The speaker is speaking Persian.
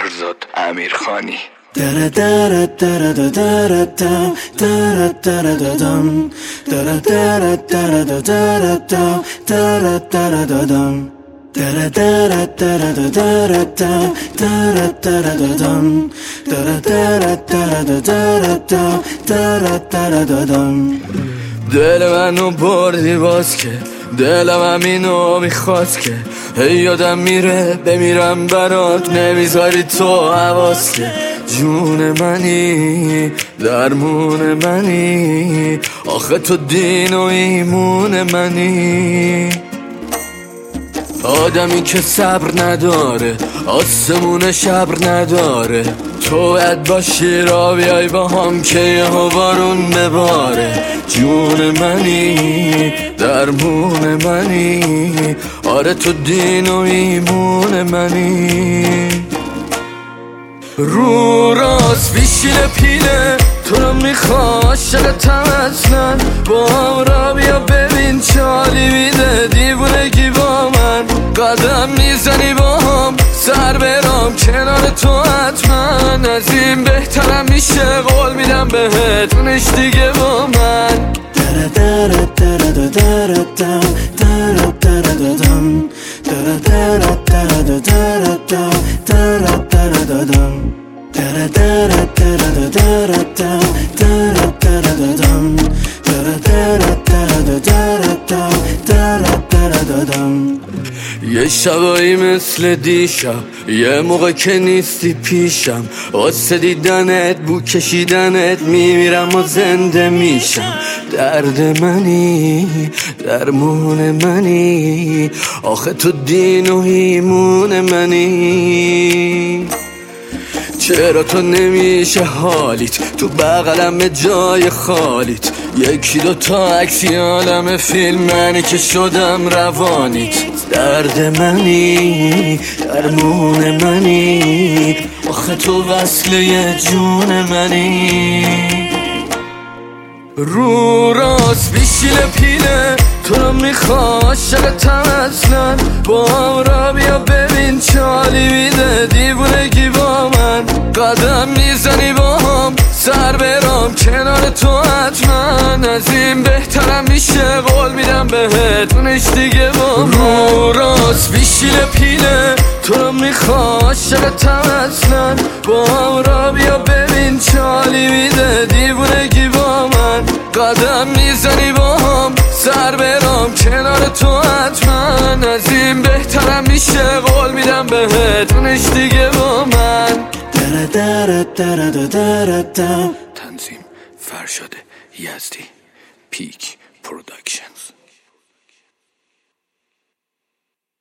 فرزاد امیرخانی. دل منو بردی باز که دلم همینو میخواست که هی یادم میره بمیرم برات نمیذاری تو حواس که جون منی درمون منی آخه تو دین و ایمون منی آدمی که صبر نداره آسمون شبر نداره تو باید باشی را بیای با هم که یهو بارون بباره جون منی درمون منی آره تو دین و ایمون منی رو راست بیشینه پینه تو رو میخوا عاشقتم اصلا با هم را بیا ببین چالی میده دیوونگی با من قدم میزنی با هم سر برام کنار تو حتما از این بهترم میشه قول میدم بهت اونش دیگه با من یه شبایی مثل دیشب یه موقع که نیستی پیشم واسه دیدنت بو کشیدنت میمیرم و زنده میشم درد منی درمون منی آخه تو دین و ایمون منی چرا تو نمیشه حالیت تو بغلم جای خالیت یکی دوتا عکسی عالم فیلم منی که شدم روانیت درد منی درمون منی آخه تو وصله جون منی رو راست بیشینه پینه تو رو میخوا عاشقتم اصلا با هم را بیا ببین چالی میده دیوونگی با من قدم میزنی با هم سر برام کنار تو حتما از این بهترم میشه قول میدم بهت اونش دیگه با من رو راست بیشینه پینه تو رو میخوا عاشقتم اصلا با هم را بیا ببین چالی میده دیوونگی با من قدم میزنی با هم سر برام کنار تو حتما از این بهترم میشه قول میدم بهت اونش دیگه با من تنظیم فرشاد یزدی پیک پروداکشنز.